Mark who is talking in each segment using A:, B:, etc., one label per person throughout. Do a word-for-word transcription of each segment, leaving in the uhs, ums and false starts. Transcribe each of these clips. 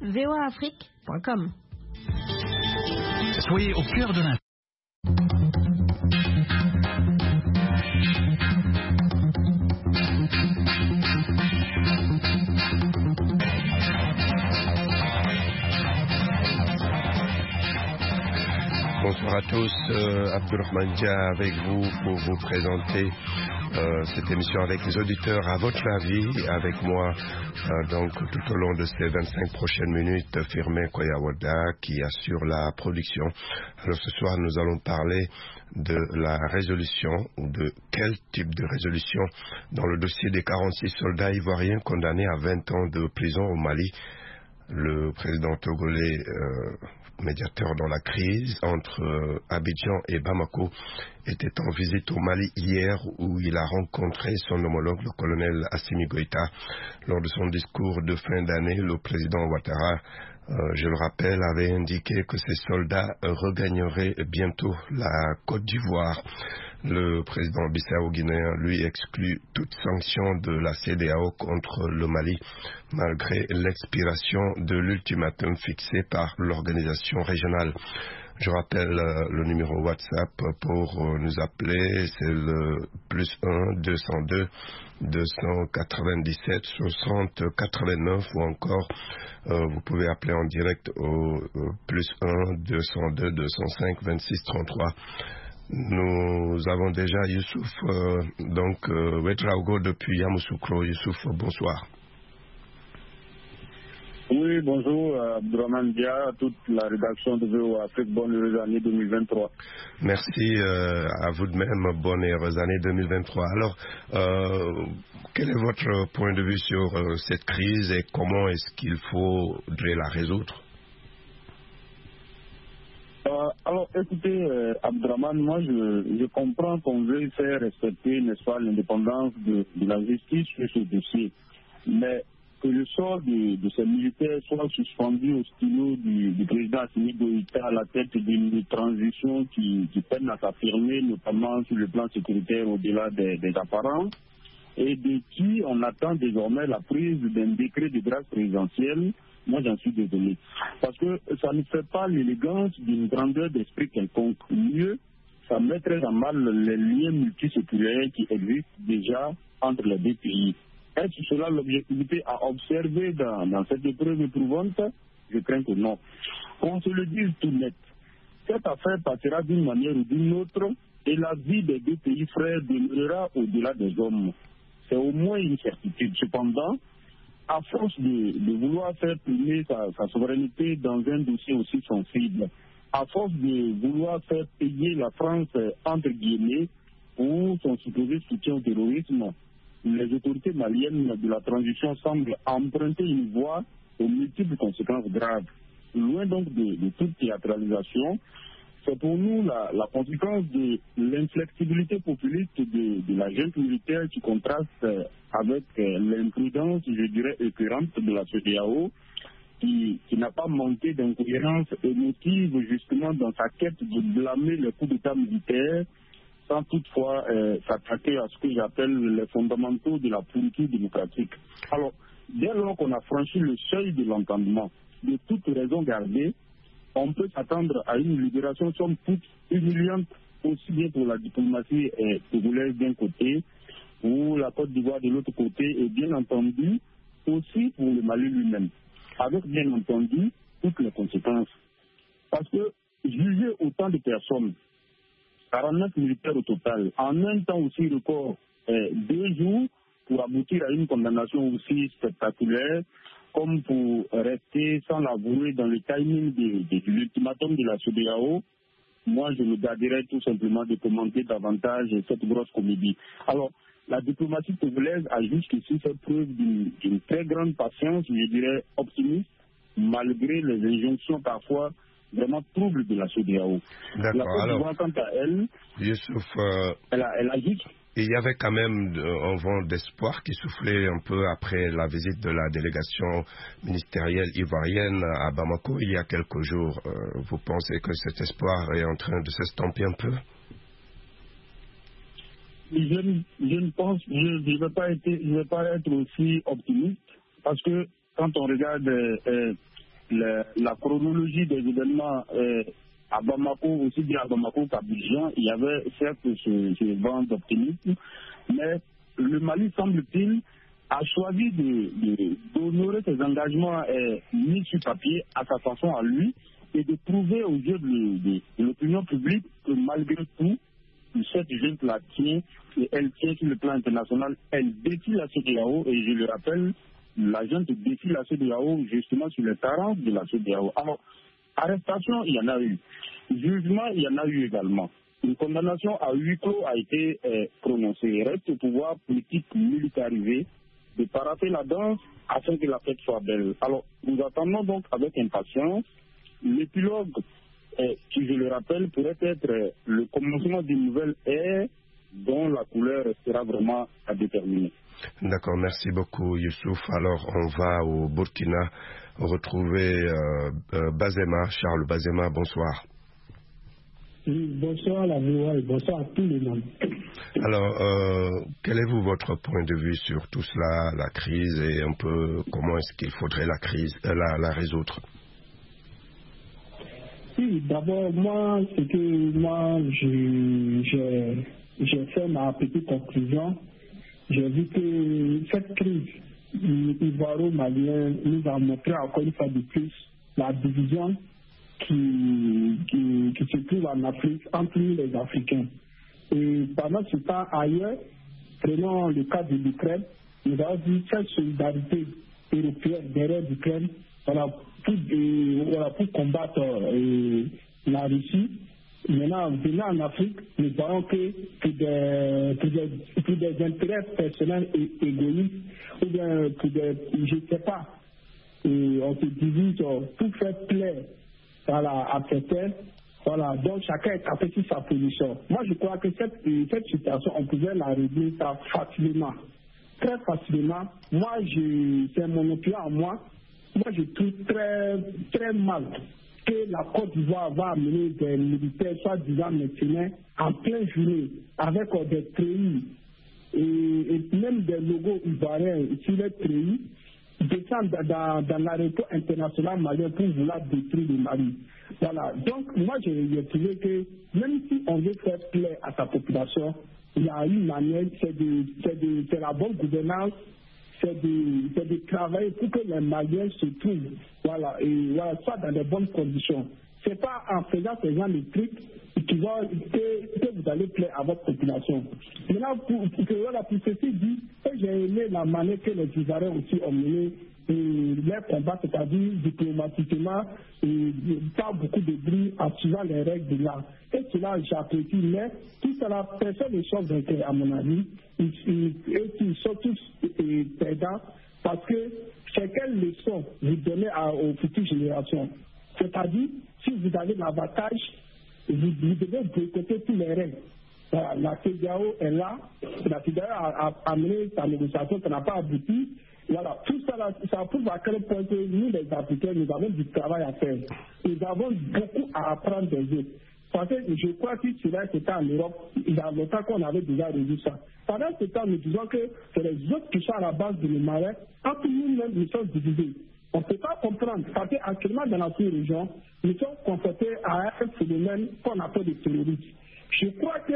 A: v o a afrique point com.
B: Soyez au cœur de l'info.
C: Bonsoir à tous, euh, Abdurrahman Dia avec vous pour vous présenter euh, cette émission avec les auditeurs à votre avis, avec moi euh, donc tout au long de ces vingt-cinq prochaines minutes, Firmin Koyawada qui assure la production. Alors ce soir nous allons parler de la résolution ou de quel type de résolution dans le dossier des quarante-six soldats ivoiriens condamnés à vingt ans de prison au Mali. Le président togolais, euh, médiateur dans la crise entre euh, Abidjan et Bamako, était en visite au Mali hier où il a rencontré son homologue, le colonel Assimi Goïta. Lors de son discours de fin d'année, le président Ouattara, euh, je le rappelle, avait indiqué que ses soldats regagneraient bientôt la Côte d'Ivoire. Le président bissau-guinéen, lui, exclut toute sanction de la C D A O contre le Mali, malgré l'expiration de l'ultimatum fixé par l'organisation régionale. Je rappelle euh, le numéro WhatsApp pour euh, nous appeler, c'est le plus un deux cent deux deux cent quatre-vingt-dix-sept soixante quatre-vingt-neuf ou encore euh, vous pouvez appeler en direct au euh, plus un deux cent deux deux cent cinq vingt-six trente-trois. Nous avons déjà Youssouf, euh, donc euh, Ouedraogo depuis Yamoussoukro. Youssouf, bonsoir.
D: Oui, bonjour, euh, Abdurrahman Dia, toute la rédaction de V O A Afrique. Bonne heureuse année deux mille vingt-trois.
C: Merci euh, à vous de même, bonne et heureuse année deux mille vingt-trois. Alors, euh, quel est votre point de vue sur euh, cette crise et comment est-ce qu'il faudrait la résoudre?
D: Euh, alors, écoutez, euh, Abdurrahman, moi, je, je comprends qu'on veuille faire respecter, n'est-ce pas, l'indépendance de, de la justice sur ce dossier. Mais que le sort de, de ces militaires soit suspendu au stylo du, du président Assimi Goïta à la tête d'une transition qui, qui peine à s'affirmer, notamment sur le plan sécuritaire au-delà des, des apparences, et de qui on attend désormais la prise d'un décret de grâce présidentielle. Moi, j'en suis désolé. Parce que ça ne fait pas l'élégance d'une grandeur d'esprit quelconque. Mieux, ça mettrait en mal les liens multiséculaires qui existent déjà entre les deux pays. Est-ce cela l'objectivité à observer dans, dans cette épreuve éprouvante? Je crains que non. Qu'on se le dise tout net. Cette affaire passera d'une manière ou d'une autre et la vie des deux pays frères demeurera au-delà des hommes. C'est au moins une certitude. Cependant, à force de, de vouloir faire primer sa, sa souveraineté dans un dossier aussi sensible, à force de vouloir faire payer la France, entre guillemets, pour son supposé soutien au terrorisme, les autorités maliennes de la transition semblent emprunter une voie aux multiples conséquences graves. Loin donc de, de toute théâtralisation, c'est pour nous la, la conséquence de l'inflexibilité populiste de, de la junte militaire qui contraste avec l'imprudence, je dirais, écœurante de la C D A O, qui, qui n'a pas manqué d'incohérence émotive justement dans sa quête de blâmer les coups d'État militaires, sans toutefois euh, s'attaquer à ce que j'appelle les fondamentaux de la politique démocratique. Alors, dès lors qu'on a franchi le seuil de l'entendement, de toute raison gardée, on peut s'attendre à une libération somme toute humiliante, aussi bien pour la diplomatie euh, togolaise d'un côté, ou la Côte d'Ivoire de l'autre côté, et bien entendu, aussi pour le Mali lui-même, avec bien entendu toutes les conséquences. Parce que juger autant de personnes, quarante-neuf militaires au total, en un temps aussi record, euh, deux jours, pour aboutir à une condamnation aussi spectaculaire, comme pour rester sans l'avouer dans le timing de, de, de l'ultimatum de la C D A O, moi je me garderais tout simplement de commenter davantage cette grosse comédie. Alors, la diplomatie togolaise a jusqu'ici fait preuve d'une, d'une très grande patience, je dirais optimiste, malgré les injonctions parfois vraiment troubles de la C D A O.
C: D'accord.
D: La Côte d'Ivoire, quant à elle,
C: Youssouf, euh...
D: elle, a, elle a juste...
C: il y avait quand même un vent d'espoir qui soufflait un peu après la visite de la délégation ministérielle ivoirienne à Bamako il y a quelques jours. Euh, vous pensez que cet espoir est en train de s'estomper un peu?
D: Je, je ne pense, je ne vais pas être, je vais pas être aussi optimiste parce que quand on regarde euh, euh, la chronologie des événements euh, à Bamako, aussi bien à Bamako qu'Abidjan, il y avait certes ce, ce vent d'optimisme, mais le Mali, semble-t-il, a choisi d'honorer ses engagements euh, mis sur papier à sa façon à lui et de prouver aux yeux de, de, de l'opinion publique que malgré tout, cette junte-là tient et elle tient sur le plan international, elle défie la C E D E A O et je le rappelle, la junte défie la C E D E A O justement sur les carences de la C E D E A O. Alors, arrestation, il y en a eu. Jugement, il y en a eu également. Une condamnation à huis clos a été euh, prononcée. Il reste au pouvoir politique militarisé de parater la danse afin que la fête soit belle. Alors, nous attendons donc avec impatience l'épilogue euh, qui, je le rappelle, pourrait être euh, le commencement d'une nouvelle ère dont la couleur restera vraiment à déterminer.
C: D'accord, merci beaucoup Youssouf. Alors, on va au Burkina retrouver euh, euh, Bazema, Charles Bazema, bonsoir.
B: Oui, bonsoir la voix et bonsoir à tous les monde.
C: Alors, euh, quel est vous votre point de vue sur tout cela, la crise et un peu comment est-ce qu'il faudrait la crise, euh, la, la résoudre?
B: Oui, d'abord, moi, c'est que moi, j'ai fait ma petite conclusion. J'ai vu que cette crise ivoiro-malienne nous a montré encore une fois de plus la division qui, qui, qui se trouve en Afrique entre nous les Africains. Et pendant ce temps, ailleurs, prenons le cas de l'Ukraine, nous avons vu cette solidarité européenne derrière l'Ukraine voilà, pour, euh, voilà, pour combattre euh, la Russie. Maintenant, venant en Afrique, nous voyons que pour des, pour des, pour des intérêts personnels et égoïstes, ou bien pour des, je ne sais pas, et on se divise pour faire plaire voilà, à certains. Voilà, donc chacun est tapé sur sa position. Moi, je crois que cette, cette situation, on pouvait la résoudre ça facilement. Très facilement. Moi, c'est mon opinion à moi. Moi, je trouve très, très mal que la Côte d'Ivoire va amener des militaires, soit disant mercenaires, en pleine journée, avec euh, des treillis et, et même des logos ivoiriens sur les treillis, descendre dans, dans l'aéroport international malien pour vouloir détruire le Mali. Voilà. Donc, moi, j'ai trouvé que même si on veut faire plaisir à sa population, il y a une manière, c'est de, c'est de, c'est la bonne gouvernance, c'est de, c'est de travailler pour que les Maliens se trouvent, voilà, et voilà, soit dans de bonnes conditions. C'est pas en faisant ce genre de trucs qui vont, que, que vous allez plaire à votre population. Maintenant, pour, pour, pour, voilà, pour ceci dit, j'ai aimé la manière que les Ivoiriens aussi ont mené les combats, c'est-à-dire diplomatiquement, et pas beaucoup de bruit en suivant les règles de l'art. Et cela, j'apprécie, mais tout cela, personne ne sort d'intérêt, à mon avis, et ils sont tous perdants, parce que c'est quelle leçon vous donnez à, aux futures générations. C'est-à-dire, si vous avez l'avantage, vous, vous devez boycotter tous les règles. Voilà, la C E D E A O est là, la C E D E A O a, a amené sa négociation, ça n'a pas abouti. Voilà, tout ça, là, ça prouve à quel point que nous, les Africains, nous avons du travail à faire. Nous avons beaucoup à apprendre des autres. Parce que je crois que cela c'était en Europe, il y a longtemps qu'on avait déjà résolu ça. Pendant ce temps, nous disons que c'est les autres qui sont à la base de l'Himalaya. Entre nous-mêmes, nous sommes divisés. On ne peut pas comprendre, parce qu'actuellement dans la sous-région, nous sommes confrontés à un phénomène qu'on appelle le terrorisme. Je crois que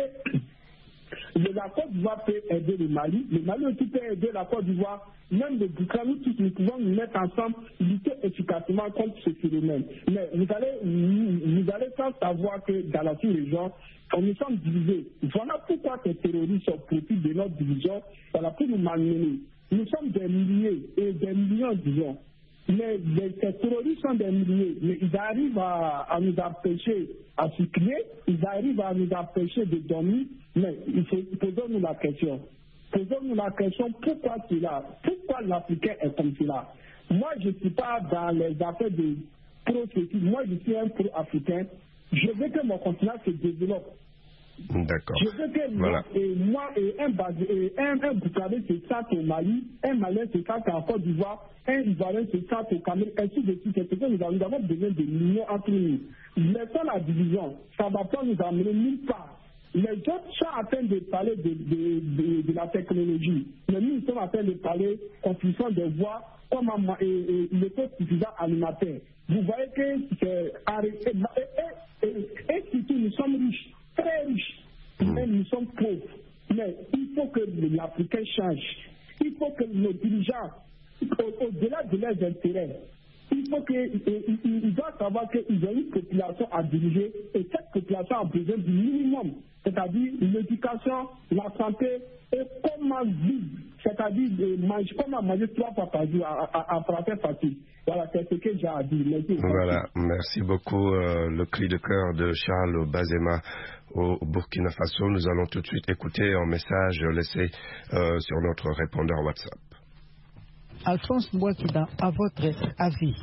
B: la Côte d'Ivoire peut aider le Mali, le Mali aussi peut aider la Côte d'Ivoire, même le Burkina, nous tous nous pouvons nous mettre ensemble, lutter efficacement contre ce phénomène. Mais vous allez, vous, vous allez sans savoir que dans la sous-région, quand nous sommes divisés, voilà pourquoi ces terroristes sont profitent de notre division, voilà pour nous malmener. Nous sommes des milliers et des millions, disons. Mais les, les terroristes sont des milliers, mais ils arrivent à, à nous empêcher à circuler, ils arrivent à nous empêcher de dormir, mais il faut posons-nous la question. Posons-nous la question, pourquoi cela? Pourquoi l'Africain est comme cela? Moi, je ne suis pas dans les affaires de pro-sécurité, moi je suis un pro-africain, je veux que mon continent se développe.
C: D'accord.
B: Je veux que voilà. moi, et moi et un, et un, un Burkinabé se sente au Mali, un Malien se sente en Côte d'Ivoire, un Ivoirien se sente au Cameroun, ainsi de suite. C'est que nous avons, nous avons besoin de l'union entre nous. Laissons la division, ça ne va pas nous amener nulle part. les autres sont en train de parler de, de, de, de la technologie. Mais nous, nous sommes en train de parler construction de voies comme l'autosuffisant alimentaire. Vous voyez que c'est arrêté. Et, et, et, et surtout, nous sommes riches, très riches, mais nous sommes pauvres. Mais il faut que l'Africain change. Il faut que nos dirigeants, au-delà de leurs intérêts, il faut qu'ils doivent savoir qu'ils ont une population à diriger et cette population a besoin du minimum, c'est-à-dire l'éducation, la santé et comment vivre, c'est-à-dire manger, comment manger trois fois par jour à français facile. Voilà, c'est ce que j'ai à dire. Merci.
C: Voilà, merci beaucoup. Euh, le cri de cœur de Charles Bazema au Burkina Faso. Nous allons tout de suite écouter un message laissé euh, sur notre répondeur WhatsApp.
E: Alphonse Mbouakida, à votre avis,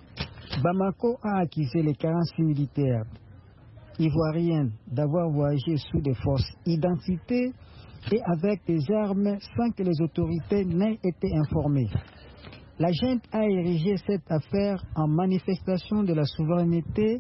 E: Bamako a accusé les quarante-six militaires ivoiriens d'avoir voyagé sous des fausses identités et avec des armes sans que les autorités n'aient été informées. La junte a érigé cette affaire en manifestation de la souveraineté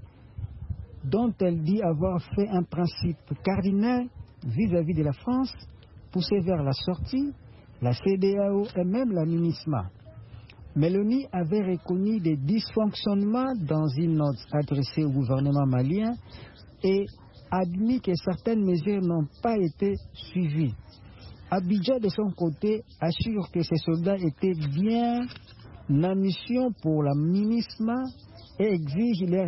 E: dont elle dit avoir fait un principe cardinal vis-à-vis de la France, poussé vers la sortie, la C D A O et même la MINUSMA. Mélanie avait reconnu des dysfonctionnements dans une note adressée au gouvernement malien et admis que certaines mesures n'ont pas été suivies. Abidjan, de son côté, assure que ses soldats étaient bien en mission pour la MINUSMA et exige leur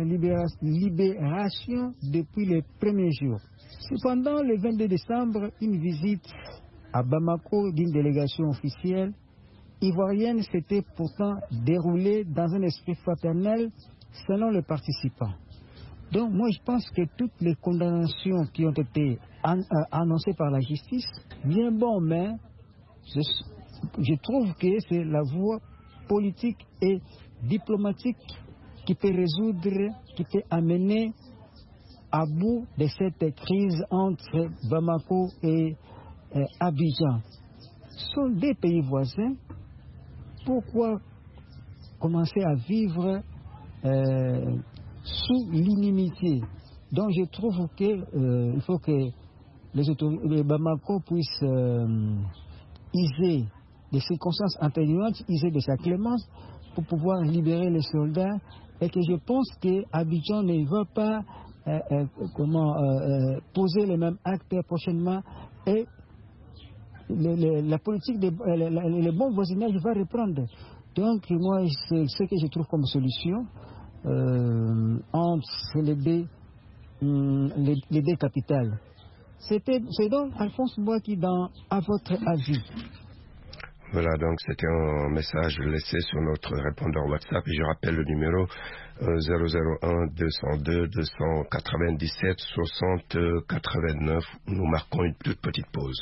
E: libération depuis les premiers jours. Cependant, le vingt-deux décembre, une visite à Bamako d'une délégation officielle ivoirienne s'était pourtant déroulée dans un esprit fraternel selon les participants. Donc moi je pense que toutes les condamnations qui ont été an euh, annoncées par la justice, bien bon, mais je, je trouve que c'est la voie politique et diplomatique qui peut résoudre, qui peut amener à bout de cette crise entre Bamako et euh, Abidjan. Ce sont des pays voisins. Pourquoi commencer à vivre euh, sous l'inimitié? Donc je trouve qu'il euh, faut que les autorités de Bamako puissent euh, user des circonstances atténuantes, user de sa clémence pour pouvoir libérer les soldats, et que je pense qu'Abidjan ne va pas euh, euh, comment, euh, poser les mêmes actes prochainement, et le, le, la politique, de, le, le, le bon voisinage va reprendre. Donc moi, c'est ce que je trouve comme solution euh, entre les deux, les, les deux capitales. C'était, c'est donc Alphonse Mbouaki dans À votre avis.
C: Voilà, donc c'était un message laissé sur notre répondeur WhatsApp. Et je rappelle le numéro euh, zéro zéro un deux zéro deux deux neuf sept soixante quatre-vingt-neuf. Nous marquons une toute petite pause.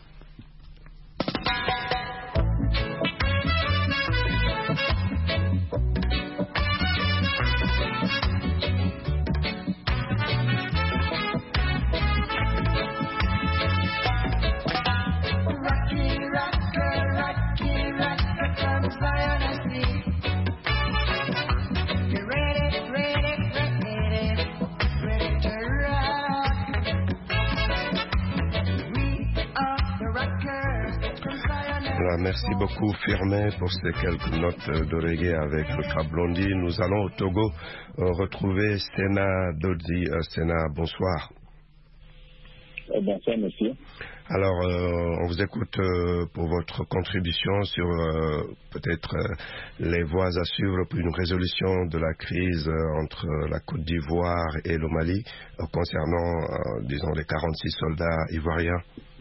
C: Merci beaucoup Firmin pour ces quelques notes de reggae avec le Blondie. Nous allons au Togo euh, retrouver Sena Dodzi. Euh, Sena, bonsoir.
D: Euh, bonsoir monsieur.
C: Alors euh, on vous écoute euh, pour votre contribution sur euh, peut-être euh, les voies à suivre pour une résolution de la crise euh, entre la Côte d'Ivoire et le Mali euh, concernant euh, disons les quarante-six soldats ivoiriens.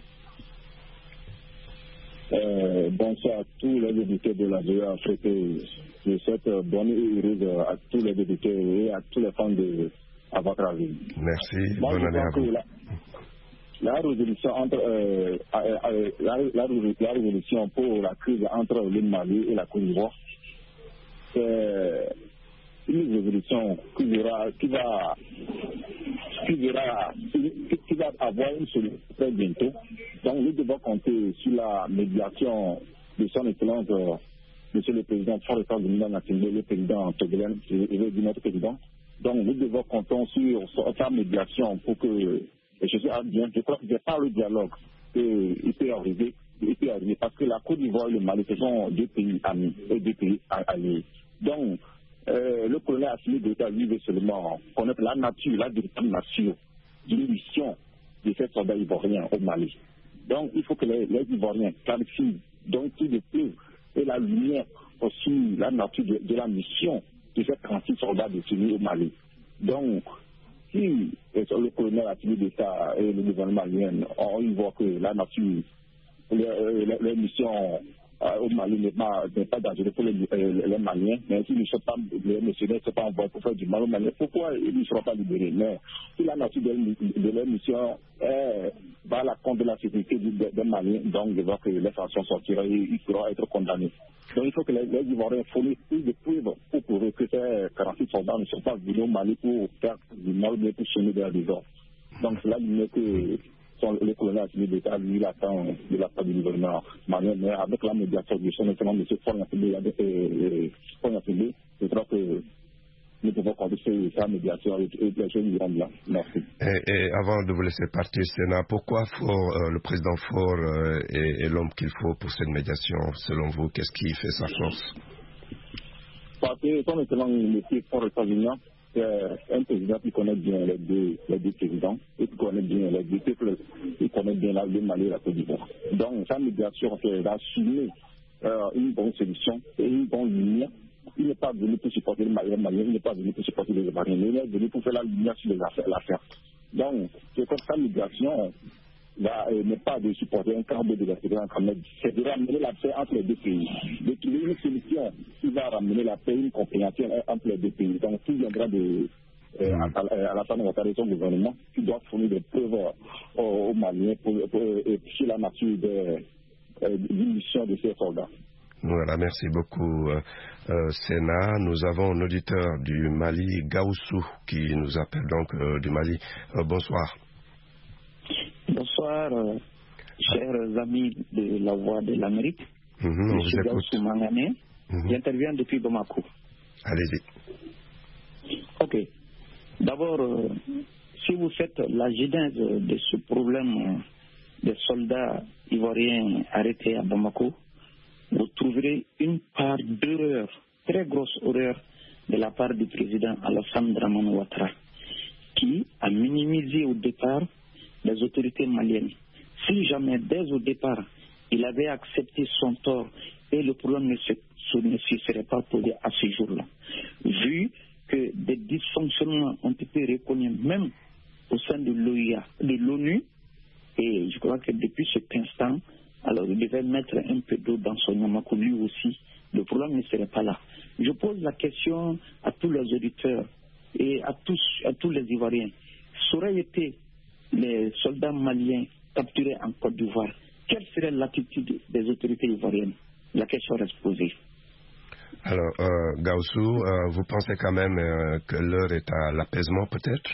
D: Euh, bonsoir à tous les députés de la V E Afrique. Je souhaite bonne et heureuse à tous les députés et à tous les fans de à votre avis.
C: Merci.
D: Moi,
C: bonne année à vous.
D: La, la résolution entre euh, euh, la, la, la résolution pour la crise entre le Mali et la Côte d'Ivoire, c'est une résolution qui verra, qui va, qui verra, qui, qui va avoir une solution très bientôt. Donc nous devons compter sur la médiation de son excellence, euh, monsieur le président Farouk Gouminan Nassingbe, le président togolais, je vais dire notre président. Donc nous devons compter sur sa médiation pour que Et je, suis bien, je crois que c'est par le dialogue qu'il peut arriver, il peut arriver, parce que la Côte d'Ivoire et le Mali, ce sont deux pays amis, et deux pays alliés. Donc, euh, le colonel Assimi Goïta, lui, veut seulement connaître la nature, la véritable nature d'une mission de ces soldats ivoiriens au Mali. Donc, il faut que les, les Ivoiriens clarifient donc tout de plus et la lumière aussi, la nature de, de la mission de ces trente-six soldats détenus au Mali. Donc, si le colonel Assimi Goïta et le gouvernement malien, on y voit que la nature, les, les, les missions euh, au Mali n'est pas, pas dangereux pour les, les, les Maliens, mais s'ils ne sont pas, les missionnaires ne sont pas envoyés pour faire du mal aux Maliens, pourquoi ils ne seront pas libérés? Mais si la nature de, de leur mission est va à la compte de la sécurité des, des Maliens, donc je vois que les sanctions sortiront et ils pourront être condamnés. Donc il faut que les, les Ivoiriens fournissent plus de preuves pour prouver que ces quarante-six soldats ne sont pas venus au Mali pour faire du mal, mais pour semer de la désordre. Donc c'est là que le colonel Assimi Goïta, lui, il attend de la part du gouvernement malien, mais avec la médiation de son excellent M. Faure-Gnassingbé, je crois que nous pouvons compter sur sa médiation et les choses iront bien. Merci.
C: Et, et avant de vous laisser partir, Sénat, pourquoi Faure, euh, le président Faure euh, est, est l'homme qu'il faut pour cette médiation? Selon vous, qu'est-ce qui fait sa force?
D: Parce que son excellent M. Faure-Gnassingbé, c'est un président qui connaît bien les deux, les deux présidents et qui connaît bien les deux peuples, il connaît bien la, le Mali et la Côte d'Ivoire. Donc, sa médiation, c'est d'assumer euh, une bonne solution et une bonne lumière. Il n'est pas venu pour supporter le Mali, le Mali, il n'est pas venu pour supporter les Ivoiriens, il est venu pour faire la lumière sur les affaires. l'affaire. Donc, c'est comme sa médiation euh, n'est pas de supporter un camp de la Cameroun, c'est de ramener la paix entre les deux pays, de trouver une solution qui va ramener la paix, une compréhension entre les deux pays. Donc, tout viendra de euh, à la fin de son gouvernement, qui doit fournir des preuves aux, aux Maliens pour, pour, pour, sur la nature de euh, mission de ces soldats.
C: Voilà, merci beaucoup, euh, euh, Sénat. Nous avons un auditeur du Mali, Gaoussou, qui nous appelle donc euh, du Mali. Euh, bonsoir.
F: Bonsoir, euh, chers amis de la Voix de l'Amérique.
C: Mm-hmm,
F: Je suis Gaoussou Mangané.
C: Mm-hmm.
F: J'interviens depuis Bamako.
C: Allez-y.
F: Ok. D'abord, euh, si vous faites la genèse de ce problème euh, des soldats ivoiriens arrêtés à Bamako, vous trouverez une part d'erreur, très grosse erreur, de la part du président Alassane Dramane Ouattara, qui a minimisé au départ les autorités maliennes. Si jamais, dès au départ, il avait accepté son tort et le problème ne se, ne se serait pas posé à ce jour-là, vu que des dysfonctionnements ont été reconnus même au sein de l'O I A, de l'ONU, et je crois que depuis cet instant, alors il devait mettre un peu d'eau dans son Yamako lui aussi, le problème ne serait pas là. Je pose la question à tous les auditeurs et à tous, à tous les Ivoiriens. S'auraient été les soldats maliens capturés en Côte d'Ivoire, quelle serait l'attitude des autorités ivoiriennes? La question reste posée.
C: Alors, euh, Gaoussou, euh, vous pensez quand même euh, que l'heure est à l'apaisement, peut-être?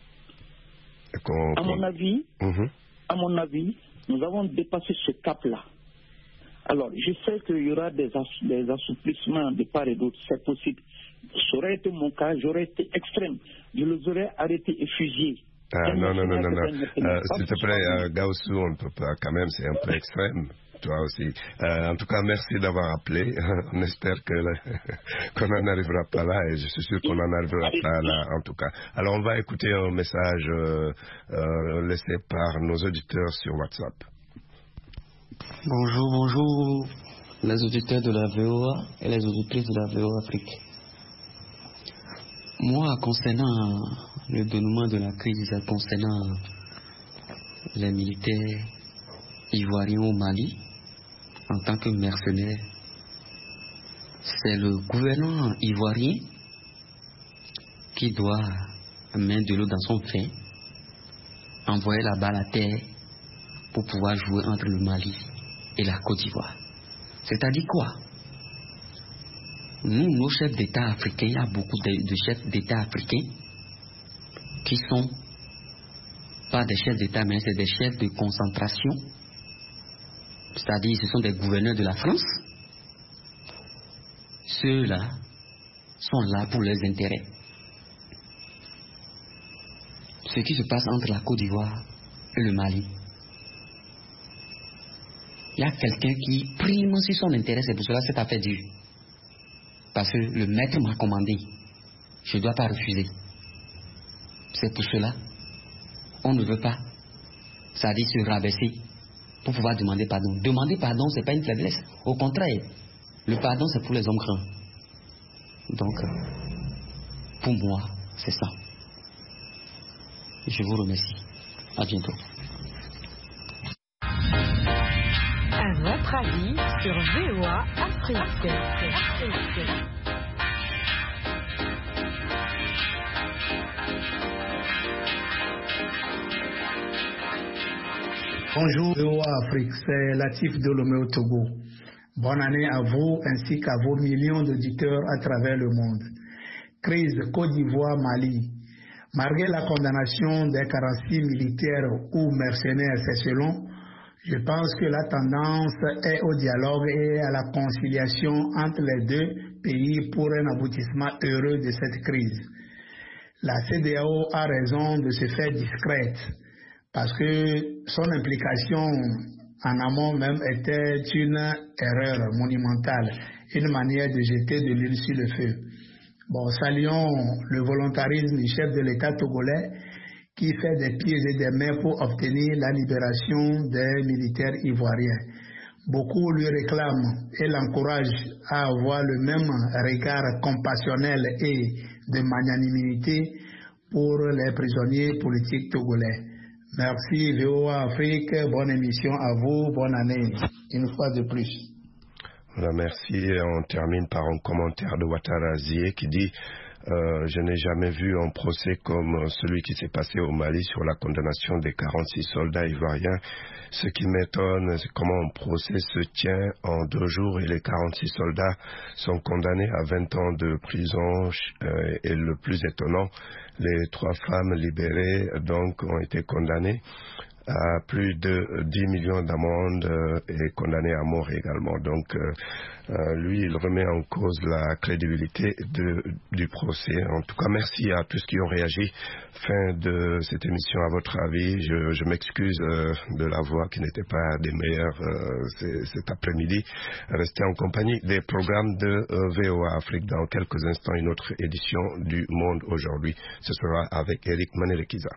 C: Qu'on,
F: à
C: qu'on...
F: mon avis,
C: mm-hmm.
F: à mon avis, nous avons dépassé ce cap-là. Alors, je sais qu'il y aura des, ass- des assouplissements de part et d'autre, c'est possible. Ça aurait été mon cas, j'aurais été extrême. Je les aurais arrêtés et fusillés.
C: Ah, non, non, non, non, non. Euh, s'il te plaît, euh, Gaoussou, on ne peut pas, quand même, c'est un peu extrême. Toi aussi. Euh, en tout cas, merci d'avoir appelé. On espère que le, qu'on n'en arrivera pas là, et je suis sûr qu'on n'en arrivera pas là, en tout cas. Alors, on va écouter un message euh, euh, laissé par nos auditeurs sur WhatsApp.
G: Bonjour, bonjour, les auditeurs de la V O A et les auditrices de la V O A Afrique. Moi, concernant le dénouement de la crise, concernant les militaires ivoiriens au Mali, en tant que mercenaires, c'est le gouvernement ivoirien qui doit, main de l'eau dans son vin, envoyer la balle à terre pour pouvoir jouer entre le Mali et la Côte d'Ivoire. C'est-à-dire quoi? Nous, nos chefs d'État africains, il y a beaucoup de, de chefs d'État africains qui sont pas des chefs d'État, mais c'est des chefs de concentration. C'est-à-dire, ce sont des gouverneurs de la France. Ceux-là sont là pour leurs intérêts. Ce qui se passe entre la Côte d'Ivoire et le Mali. Il y a quelqu'un qui prime sur son intérêt, c'est pour cela que cette affaire dure. Parce que le maître m'a commandé. Je ne dois pas refuser. C'est pour cela on ne veut pas, ça dit se rabaisser pour pouvoir demander pardon. Demander pardon, ce n'est pas une faiblesse. Au contraire, le pardon, c'est pour les hommes grands. Donc, pour moi, c'est ça. Je vous remercie. À bientôt.
H: À votre avis sur V O A Afrique. Afrique.
I: Bonjour V O A Afrique, c'est Latif Delomé au Togo. Bonne année à vous ainsi qu'à vos millions d'auditeurs à travers le monde. Crise Côte d'Ivoire, Mali. Malgré la condamnation des quarante-six militaires ou mercenaires, c'est selon, je pense que la tendance est au dialogue et à la conciliation entre les deux pays pour un aboutissement heureux de cette crise. La C E D E A O a raison de se faire discrète parce que son implication en amont même était une erreur monumentale, une manière de jeter de l'huile sur le feu. Bon, saluons le volontarisme du chef de l'État togolais qui fait des pieds et des mains pour obtenir la libération des militaires ivoiriens. Beaucoup lui réclament et l'encouragent à avoir le même regard compassionnel et de magnanimité pour les prisonniers politiques togolais. Merci V O A Afrique, bonne émission à vous, bonne année, une fois de plus.
C: Voilà, merci. On termine par un commentaire de Ouattara Zié qui dit euh, « Je n'ai jamais vu un procès comme celui qui s'est passé au Mali sur la condamnation des quarante-six soldats ivoiriens. Ce qui m'étonne, c'est comment un procès se tient en deux jours et les quarante-six soldats sont condamnés à vingt ans de prison. Euh, et le plus étonnant, les trois femmes libérées donc ont été condamnées à plus de dix millions d'amendes euh, et condamné à mort également. Donc, euh, euh, lui, il remet en cause la crédibilité de, du procès. En tout cas, merci à tous qui ont réagi. Fin de cette émission, à votre avis. Je, je m'excuse euh, de la voix qui n'était pas des meilleures euh, cet après-midi. Restez en compagnie des programmes de euh, V O A Afrique. Dans quelques instants, une autre édition du Monde aujourd'hui. Ce sera avec Eric Manelekiza.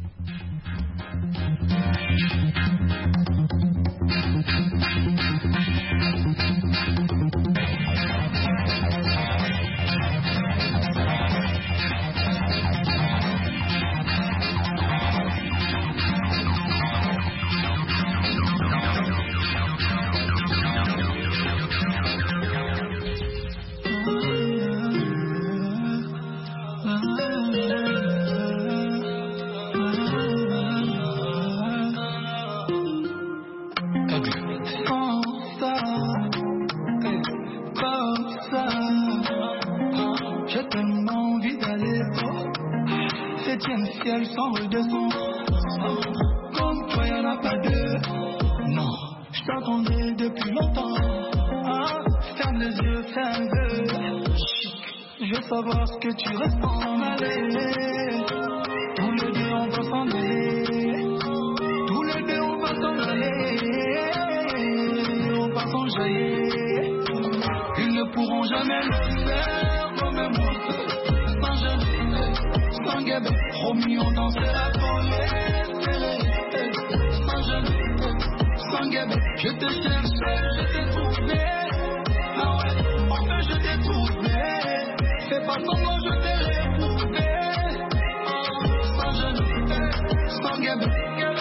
J: Ciel sans redescendre, comme toi y'en a pas deux. Non, je t'attendais depuis longtemps. Ah, ferme les yeux, fais un vœu. Je veux savoir ce que tu ressens. Allez, tous les deux on va s'en aller. Tous les deux on va s'en aller. On va s'enjailler. Ils ne pourront jamais le faire comme moi. Sans jamais, sans guébé. Promis, on dansera pour les télés. Sans jamais, sans guébé. Je te cherchais, je t'ai trouvé. Ah ouais, enfin je t'ai trouvé. Fais pas semblant, je t'ai retrouvé. Sans jamais, sans guébé.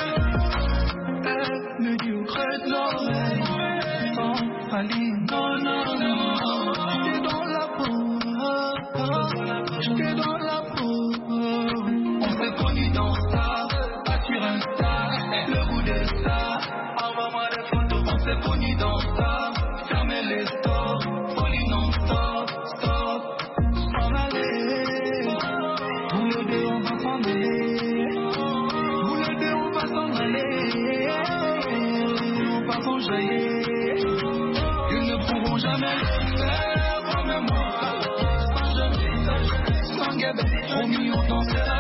J: Elle me dit au creux de l'oreille. Sans Ali, non, non, non. J'étais dans la peau. J'étais dans la peau. On s'est connus dans ça, pas sur Insta, le goût de ça, envoie-moi des photos. On s'est connus dans ça, fermez les stores, folie non-stop, stop, s'en aller. Tous les deux on va s'en aller, tous les deux on va s'en aller, on va s'enjailler. Ils ne pourront jamais le faire comme moi, sans jamais, sans guébé, promis on dansera.